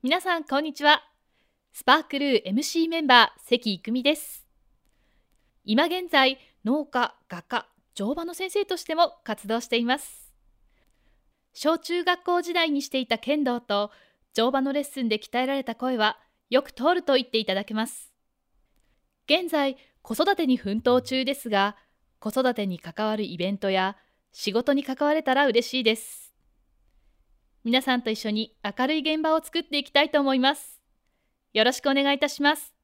皆さんこんにちは。スパークルー MC メンバー関育美です。今現在、農家、画家、乗馬の先生としても活動しています。小中学校時代にしていた剣道と乗馬のレッスンで鍛えられた声はよく通ると言っていただけます。現在、子育てに奮闘中ですが、子育てに関わるイベントや仕事に関われたら嬉しいです。皆さんと一緒に明るい現場を作っていきたいと思います。よろしくお願いいたします。